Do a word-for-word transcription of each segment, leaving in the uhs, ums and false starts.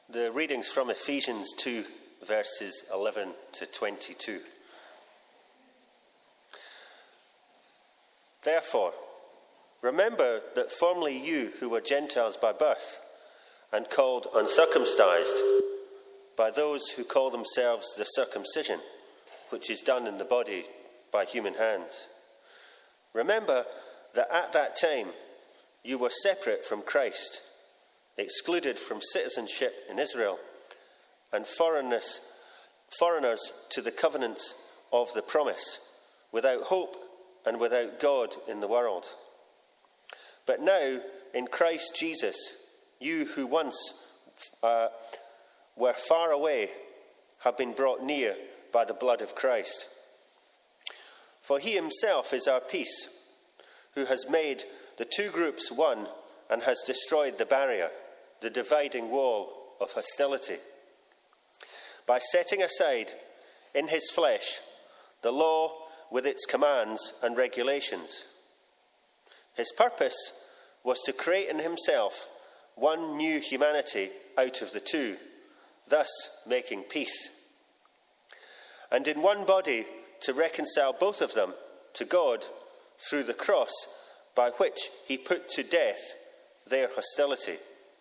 The readings from Ephesians two, verses eleven to twenty-two. Therefore, remember that formerly you who were Gentiles by birth and called uncircumcised by those who call themselves the circumcision, which is done in the body by human hands. Remember that at that time you were separate from Christ, excluded from citizenship in Israel, and foreigners, foreigners to the covenants of the promise, without hope and without God in the world. But now, in Christ Jesus, you who once uh, were far away have been brought near by the blood of Christ. For he himself is our peace, who has made the two groups one and has destroyed the barrier, the dividing wall of hostility, by setting aside in his flesh the law with its commands and regulations. His purpose was to create in himself one new humanity out of the two, thus making peace, and in one body to reconcile both of them to God through the cross, by which he put to death their hostility.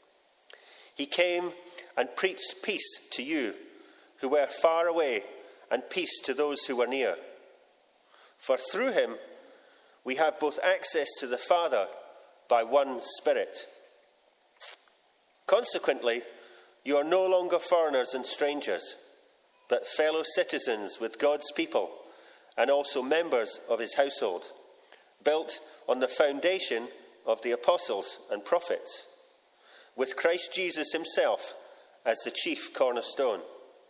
He came and preached peace to you who were far away, and peace to those who were near. For through him we have both access to the Father by one Spirit. Consequently, you are no longer foreigners and strangers, but fellow citizens with God's people and also members of his household, built on the foundation of the apostles and prophets, with Christ Jesus himself as the chief cornerstone.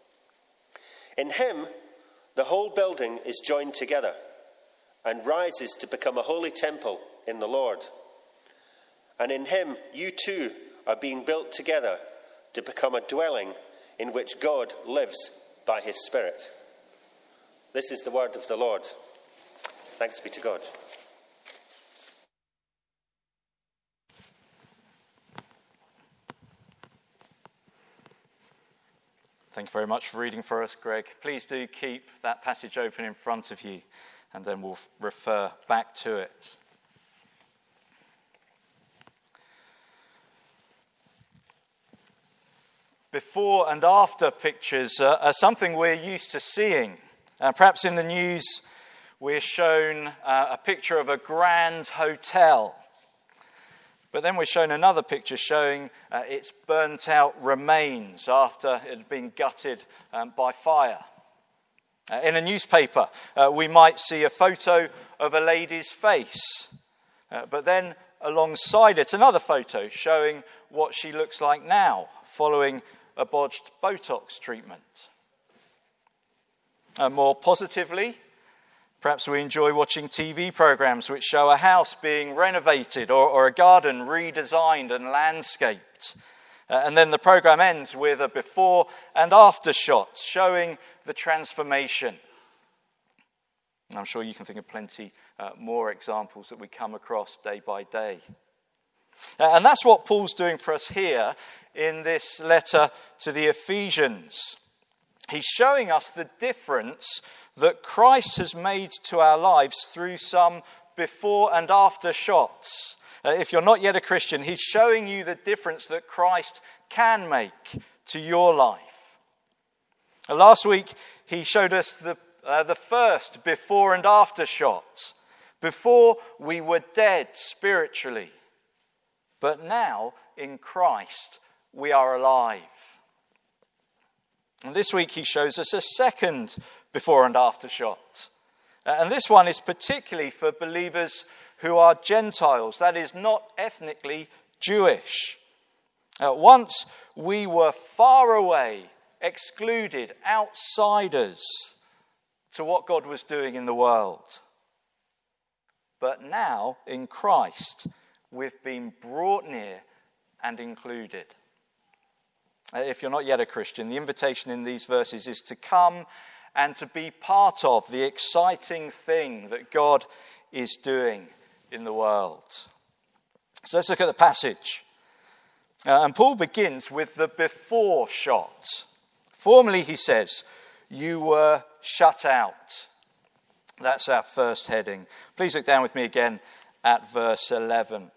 In him, the whole building is joined together and rises to become a holy temple in the Lord. And in him, you too are being built together to become a dwelling in which God lives by his Spirit. This is the word of the Lord. Thanks be to God. Thank you very much for reading for us, Greg. Please do keep that passage open in front of you, and then we'll refer back to it. Before and after pictures are, are something we're used to seeing. Uh, perhaps in the news we're shown uh, a picture of a grand hotel. But then we're shown another picture showing uh, its burnt out remains after it had been gutted um, by fire. Uh, in a newspaper, uh, we might see a photo of a lady's face. Uh, but then alongside it, another photo showing what she looks like now, following a botched Botox treatment. Uh, more positively, perhaps we enjoy watching T V programs which show a house being renovated or, or a garden redesigned and landscaped. Uh, and then the program ends with a before and after shot showing the transformation. I'm sure you can think of plenty uh, more examples that we come across day by day. Uh, and that's what Paul's doing for us here in this letter to the Ephesians. He's showing us the difference that Christ has made to our lives through some before and after shots. Uh, if you're not yet a Christian, he's showing you the difference that Christ can make to your life. Uh, last week, he showed us the, uh, the first before and after shots. Before, we were dead spiritually. But now, in Christ, we are alive. And this week, he shows us a second before and after shot. Uh, and this one is particularly for believers who are Gentiles, that is, not ethnically Jewish. Uh, once we were far away, excluded, outsiders to what God was doing in the world. But now, in Christ, we've been brought near and included. Uh, if you're not yet a Christian, the invitation in these verses is to come and to be part of the exciting thing that God is doing in the world. So let's look at the passage. Uh, and Paul begins with the before shot. Formerly, he says, you were shut out. That's our first heading. Please look down with me again at verse eleven.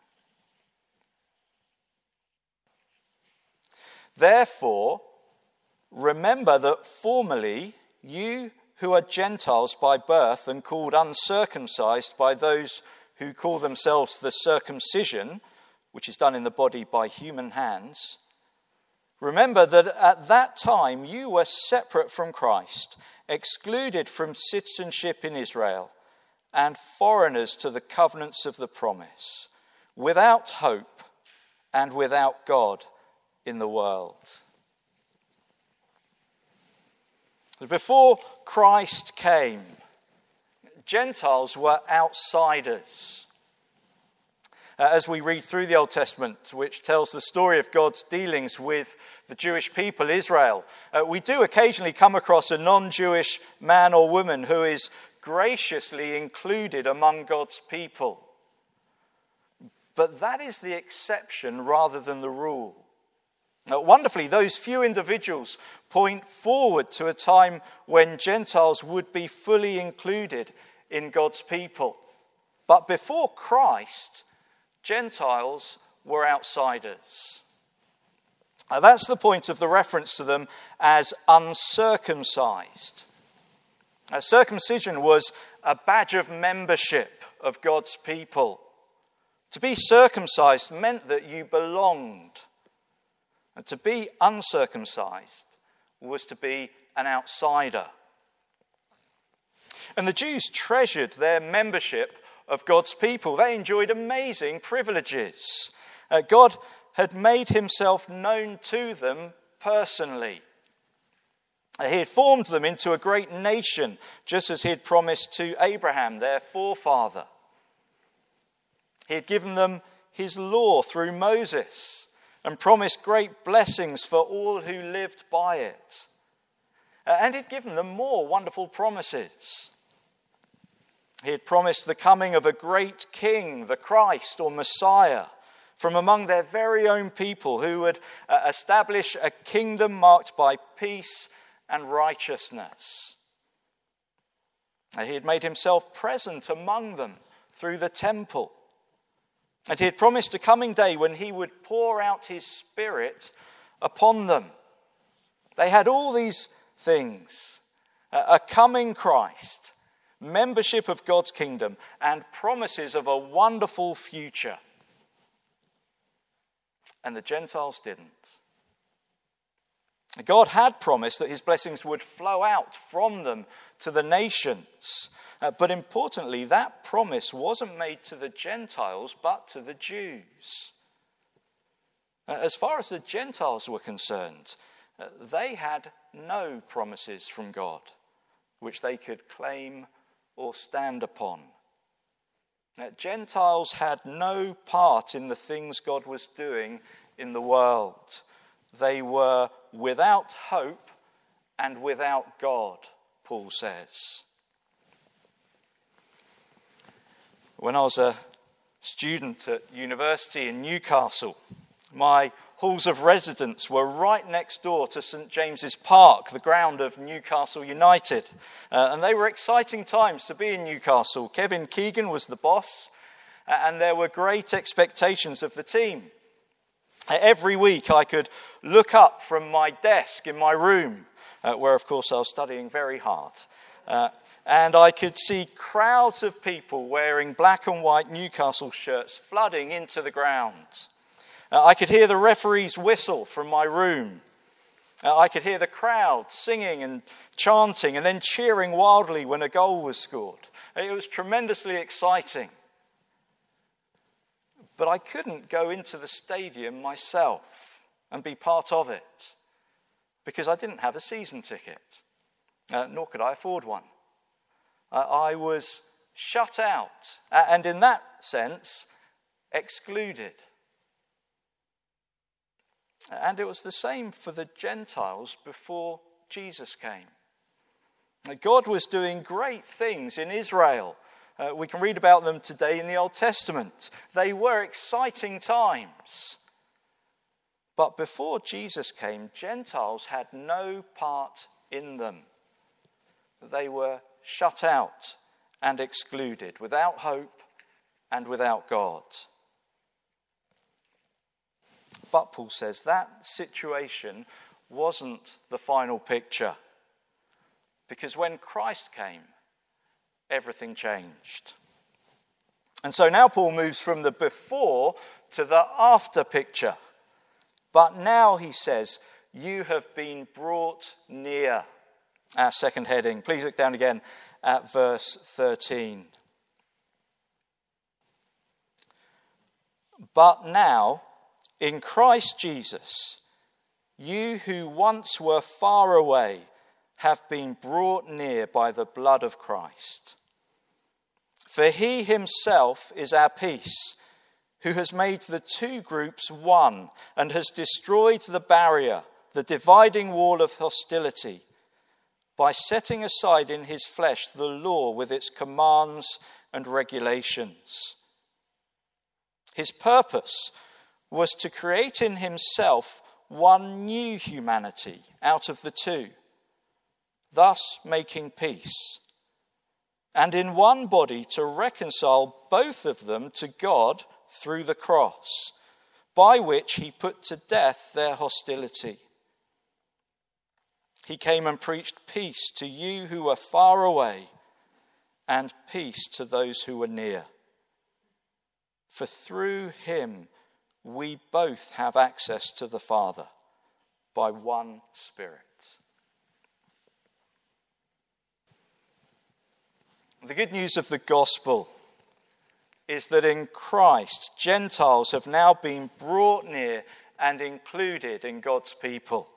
Therefore, remember that formerly you who are Gentiles by birth and called uncircumcised by those who call themselves the circumcision, which is done in the body by human hands, remember that at that time you were separate from Christ, excluded from citizenship in Israel, and foreigners to the covenants of the promise, without hope and without God in the world. Before Christ came, Gentiles were outsiders. Uh, as we read through the Old Testament, which tells the story of God's dealings with the Jewish people, Israel, uh, we do occasionally come across a non-Jewish man or woman who is graciously included among God's people. But that is the exception rather than the rule. Now, wonderfully, those few individuals point forward to a time when Gentiles would be fully included in God's people. But before Christ, Gentiles were outsiders. Now, that's the point of the reference to them as uncircumcised. Now, circumcision was a badge of membership of God's people. To be circumcised meant that you belonged. And to be uncircumcised was to be an outsider. And the Jews treasured their membership of God's people. They enjoyed amazing privileges. Uh, God had made himself known to them personally. Uh, he had formed them into a great nation, just as he had promised to Abraham, their forefather. He had given them his law through Moses and promised great blessings for all who lived by it. Uh, and he'd given them more wonderful promises. He had promised the coming of a great king, the Christ or Messiah, from among their very own people who would uh, establish a kingdom marked by peace and righteousness. Uh, he had made himself present among them through the temple. And he had promised a coming day when he would pour out his Spirit upon them. They had all these things. A coming Christ, membership of God's kingdom, and promises of a wonderful future. And the Gentiles didn't. God had promised that his blessings would flow out from them to the nations. Uh, but importantly, that promise wasn't made to the Gentiles, but to the Jews. Uh, as far as the Gentiles were concerned, uh, they had no promises from God which they could claim or stand upon. Uh, Gentiles had no part in the things God was doing in the world. They were without hope and without God, Paul says. When I was a student at university in Newcastle, my halls of residence were right next door to St James's Park, the ground of Newcastle United. Uh, and they were exciting times to be in Newcastle. Kevin Keegan was the boss, uh, and there were great expectations of the team. Uh, every week I could look up from my desk in my room, uh, where of course I was studying very hard, uh, and I could see crowds of people wearing black and white Newcastle shirts flooding into the ground. Uh, I could hear the referee's whistle from my room. Uh, I could hear the crowd singing and chanting and then cheering wildly when a goal was scored. It was tremendously exciting. But I couldn't go into the stadium myself and be part of it because I didn't have a season ticket, uh, nor could I afford one. Uh, I was shut out uh, and in that sense excluded. And it was the same for the Gentiles before Jesus came. God was doing great things in Israel. Uh, we can read about them today in the Old Testament. They were exciting times. But before Jesus came, Gentiles had no part in them. They were shut out and excluded, without hope and without God. But Paul says that situation wasn't the final picture, because when Christ came, everything changed. And so now Paul moves from the before to the after picture. But now he says, you have been brought near. Our second heading. Please look down again at verse thirteen. But now, in Christ Jesus, you who once were far away have been brought near by the blood of Christ. For he himself is our peace, who has made the two groups one and has destroyed the barrier, the dividing wall of hostility, by setting aside in his flesh the law with its commands and regulations. His purpose was to create in himself one new humanity out of the two, thus making peace, and in one body to reconcile both of them to God through the cross, by which he put to death their hostility. He came and preached peace to you who were far away, and peace to those who were near. For through him we both have access to the Father by one Spirit. The good news of the gospel is that in Christ, Gentiles have now been brought near and included in God's people.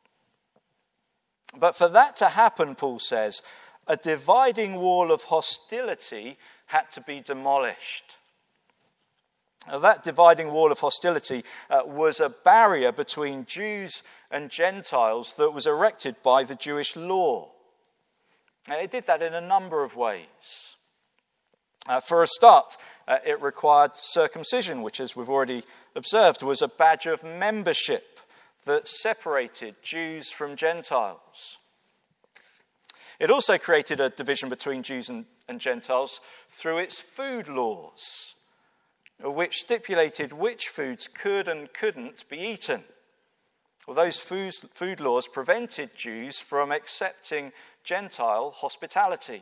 But for that to happen, Paul says, a dividing wall of hostility had to be demolished. Now, that dividing wall of hostility uh, was a barrier between Jews and Gentiles that was erected by the Jewish law. And it did that in a number of ways. Uh, for a start, uh, it required circumcision, which, as we've already observed, was a badge of membership that separated Jews from Gentiles. It also created a division between Jews and, and Gentiles through its food laws, which stipulated which foods could and couldn't be eaten. Well, those food, food laws prevented Jews from accepting Gentile hospitality.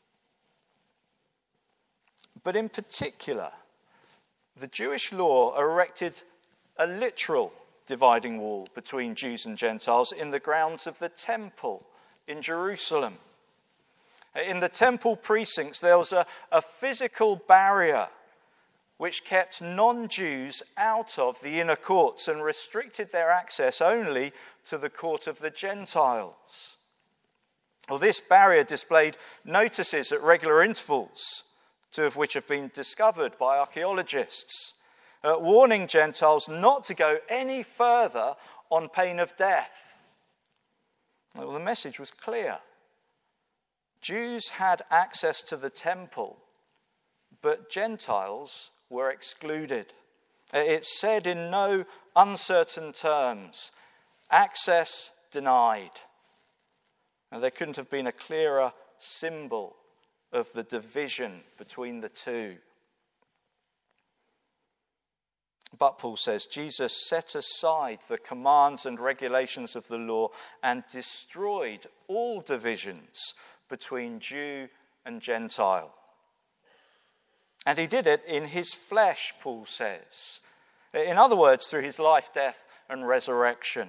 But in particular, the Jewish law erected a literal dividing wall between Jews and Gentiles in the grounds of the temple in Jerusalem. In the temple precincts, there was a, a physical barrier which kept non-Jews out of the inner courts and restricted their access only to the court of the Gentiles. Well, this barrier displayed notices at regular intervals, two of which have been discovered by archaeologists, uh, warning Gentiles not to go any further on pain of death. Well, the message was clear. Jews had access to the temple, but Gentiles were excluded. It said in no uncertain terms, access denied. And there couldn't have been a clearer symbol of the division between the two. But Paul says, Jesus set aside the commands and regulations of the law and destroyed all divisions between Jew and Gentile. And he did it in his flesh, Paul says. In other words, through his life, death, and resurrection.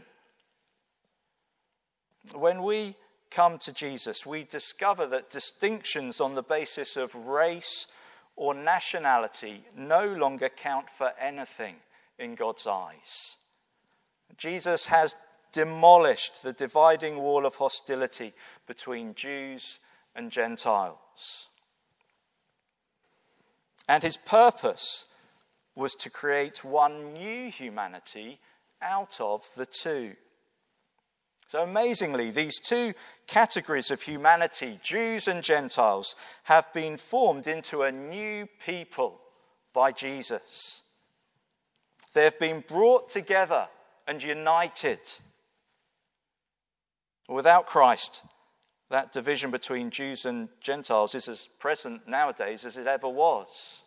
When we come to Jesus, we discover that distinctions on the basis of race or nationality no longer count for anything in God's eyes. Jesus has demolished the dividing wall of hostility between Jews and Gentiles. And his purpose was to create one new humanity out of the two. So amazingly, these two categories of humanity, Jews and Gentiles, have been formed into a new people by Jesus. They have been brought together and united. Without Christ, that division between Jews and Gentiles is as present nowadays as it ever was.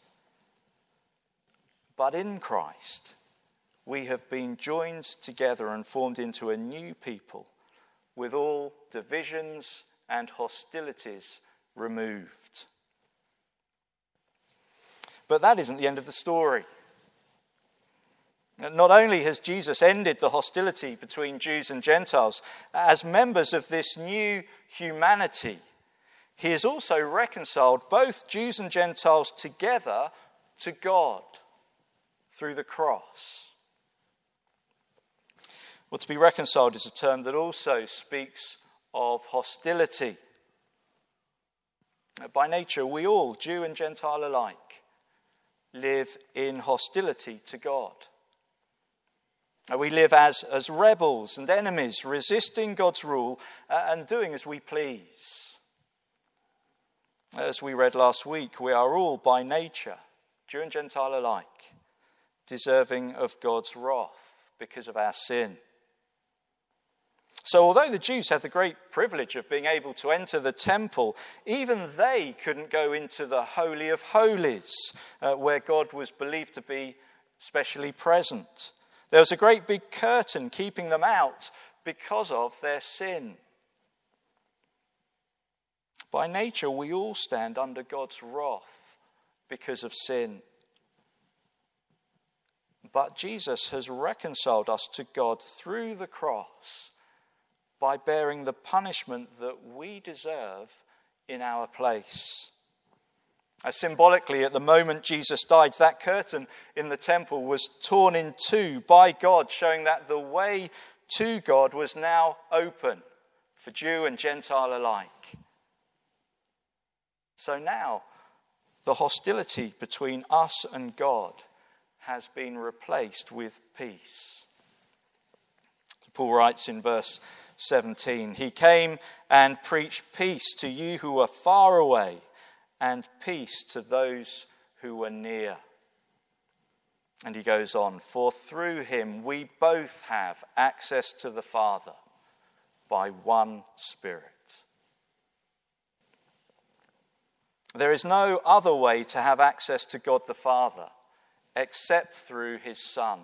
But in Christ, we have been joined together and formed into a new people, with all divisions and hostilities removed. But that isn't the end of the story. Not only has Jesus ended the hostility between Jews and Gentiles, as members of this new humanity, he has also reconciled both Jews and Gentiles together to God through the cross. Well, to be reconciled is a term that also speaks of hostility. By nature, we all, Jew and Gentile alike, live in hostility to God. We live as, as rebels and enemies, resisting God's rule uh, and doing as we please. As we read last week, we are all by nature, Jew and Gentile alike, deserving of God's wrath because of our sin. So although the Jews had the great privilege of being able to enter the temple, even they couldn't go into the Holy of Holies, uh, where God was believed to be specially present. There was a great big curtain keeping them out because of their sin. By nature, we all stand under God's wrath because of sin. But Jesus has reconciled us to God through the cross by bearing the punishment that we deserve in our place. Uh, symbolically, at the moment Jesus died, that curtain in the temple was torn in two by God, showing that the way to God was now open for Jew and Gentile alike. So now, the hostility between us and God has been replaced with peace. Paul writes in verse seventeen, "He came and preached peace to you who were far away, and peace to those who were near." And he goes on, "For through him we both have access to the Father by one Spirit." There is no other way to have access to God the Father except through his Son.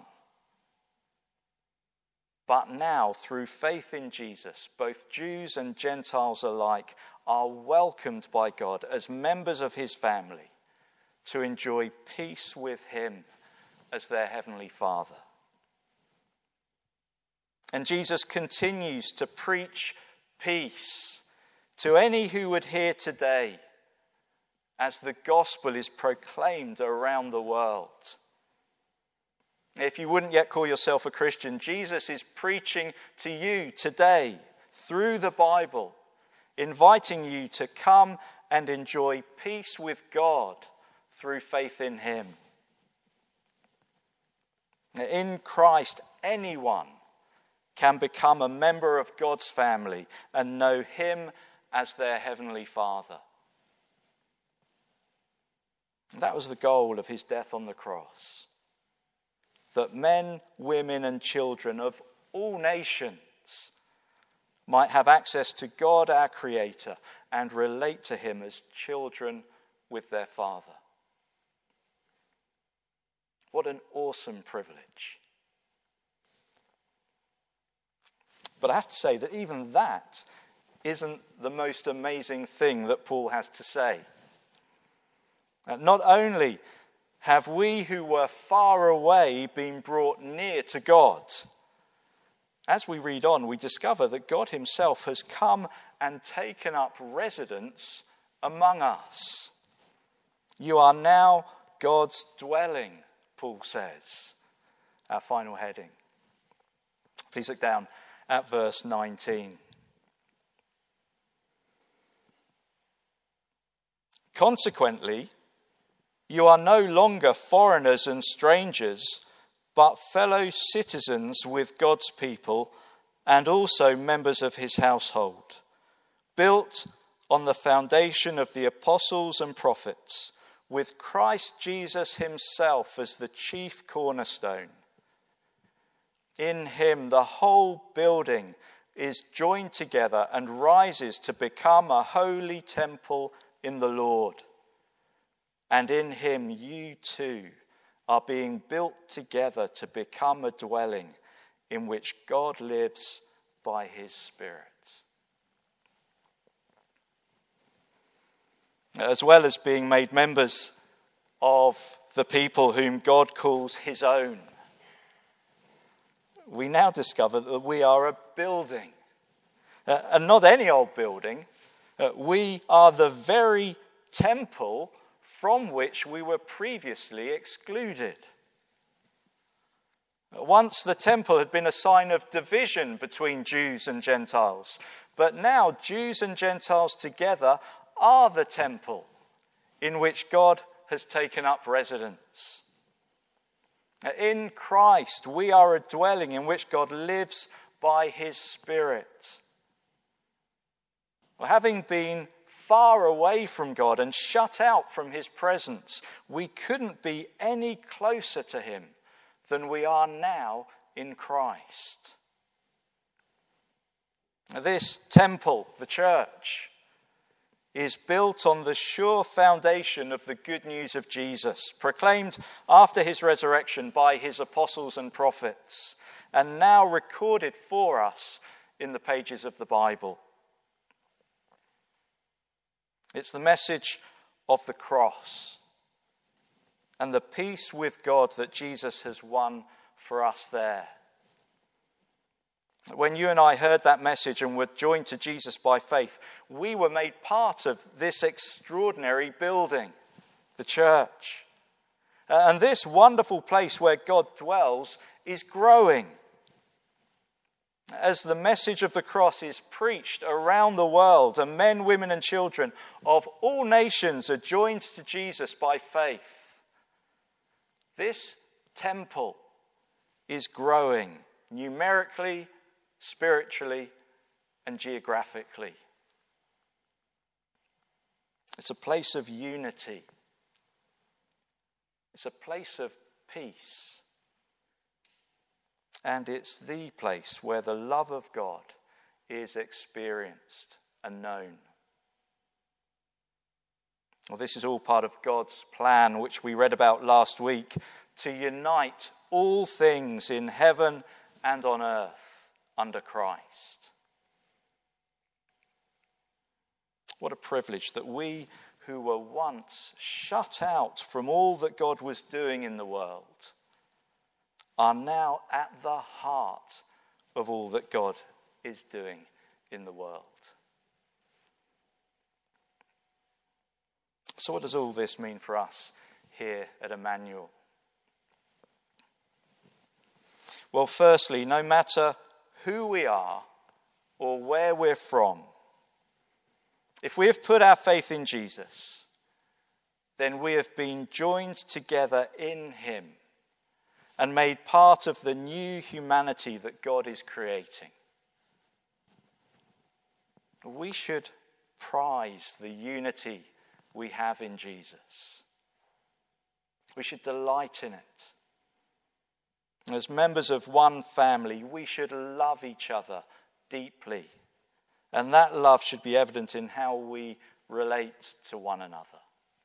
But now, through faith in Jesus, both Jews and Gentiles alike are welcomed by God as members of his family to enjoy peace with him as their heavenly Father. And Jesus continues to preach peace to any who would hear today as the gospel is proclaimed around the world. If you wouldn't yet call yourself a Christian, Jesus is preaching to you today through the Bible, inviting you to come and enjoy peace with God through faith in him. In Christ, anyone can become a member of God's family and know him as their heavenly Father. That was the goal of his death on the cross. That men, women, and children of all nations might have access to God, our Creator, and relate to him as children with their Father. What an awesome privilege. But I have to say that even that isn't the most amazing thing that Paul has to say. Not only have we who were far away been brought near to God, as we read on, we discover that God himself has come and taken up residence among us. You are now God's dwelling, Paul says. Our final heading. Please look down at verse nineteen. Consequently, you are no longer foreigners and strangers, but fellow citizens with God's people and also members of his household, built on the foundation of the apostles and prophets, with Christ Jesus himself as the chief cornerstone. In him, the whole building is joined together and rises to become a holy temple in the Lord. And in him, you too are being built together to become a dwelling in which God lives by his Spirit. As well as being made members of the people whom God calls his own, we now discover that we are a building. Uh, and not any old building. Uh, we are the very temple from which we were previously excluded. Once the temple had been a sign of division between Jews and Gentiles, but now Jews and Gentiles together are the temple in which God has taken up residence. In Christ, we are a dwelling in which God lives by his Spirit. Well, having been far away from God and shut out from his presence, we couldn't be any closer to him than we are now in Christ. This temple, the church, is built on the sure foundation of the good news of Jesus, proclaimed after his resurrection by his apostles and prophets, and now recorded for us in the pages of the Bible. It's the message of the cross and the peace with God that Jesus has won for us there. When you and I heard that message and were joined to Jesus by faith, we were made part of this extraordinary building, the church. And this wonderful place where God dwells is growing. As the message of the cross is preached around the world, and men, women, and children of all nations are joined to Jesus by faith, this temple is growing numerically, spiritually, and geographically. It's a place of unity. It's a place of peace. And it's the place where the love of God is experienced and known. Well, this is all part of God's plan, which we read about last week, to unite all things in heaven and on earth under Christ. What a privilege that we who were once shut out from all that God was doing in the world are now at the heart of all that God is doing in the world. So what does all this mean for us here at Emmanuel? Well, firstly, no matter who we are or where we're from, if we have put our faith in Jesus, then we have been joined together in him and made part of the new humanity that God is creating. We should prize the unity we have in Jesus. We should delight in it. As members of one family, we should love each other deeply. And that love should be evident in how we relate to one another.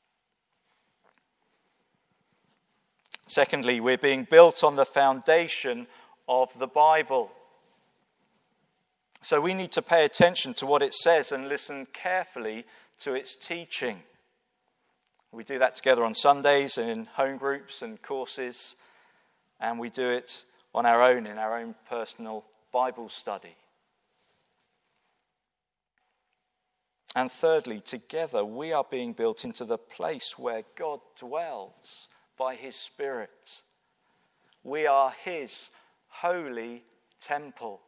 Secondly, we're being built on the foundation of the Bible. So we need to pay attention to what it says and listen carefully to its teaching. We do that together on Sundays and in home groups and courses. And we do it on our own, in our own personal Bible study. And thirdly, together we are being built into the place where God dwells by his Spirit. We are his holy temple.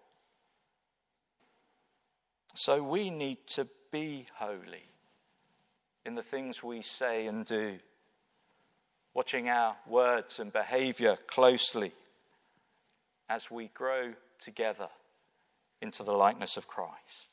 So we need to be holy in the things we say and do, watching our words and behavior closely as we grow together into the likeness of Christ.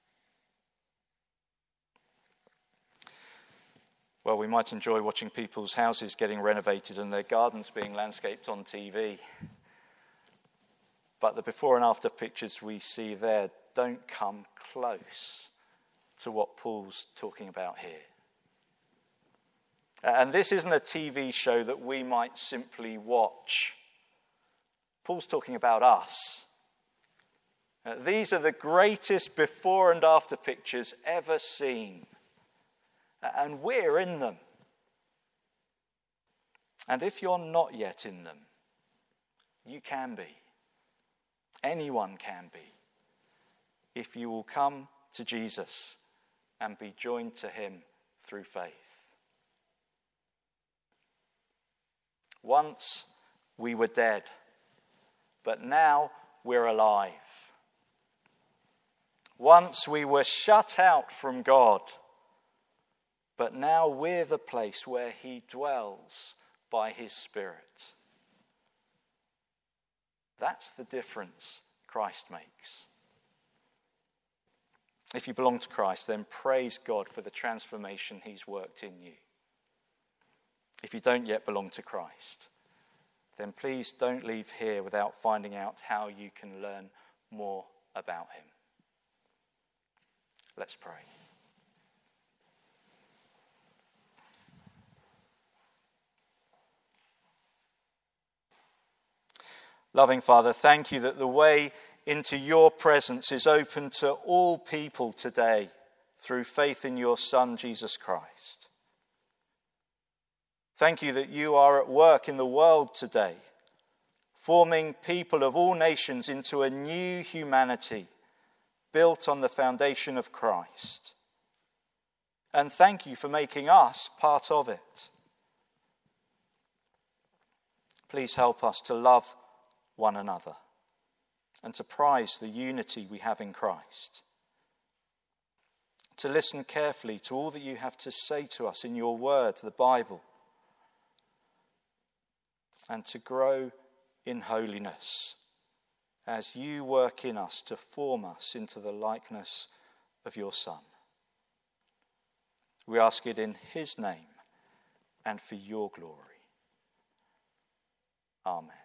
Well, we might enjoy watching people's houses getting renovated and their gardens being landscaped on T V. But the before and after pictures we see there don't come close to what Paul's talking about here. And this isn't a T V show that we might simply watch. Paul's talking about us. Uh, these are the greatest before and after pictures ever seen. Uh, and we're in them. And if you're not yet in them, you can be. Anyone can be. If you will come to Jesus and be joined to him through faith. Once we were dead, but now we're alive. Once we were shut out from God, but now we're the place where he dwells by his Spirit. That's the difference Christ makes. If you belong to Christ, then praise God for the transformation he's worked in you. If you don't yet belong to Christ, then please don't leave here without finding out how you can learn more about him. Let's pray. Loving Father, thank you that the way into your presence is open to all people today through faith in your Son, Jesus Christ. Thank you that you are at work in the world today, forming people of all nations into a new humanity built on the foundation of Christ. And thank you for making us part of it. Please help us to love one another and to prize the unity we have in Christ. To listen carefully to all that you have to say to us in your word, the Bible. And to grow in holiness as you work in us to form us into the likeness of your Son. We ask it in his name and for your glory. Amen.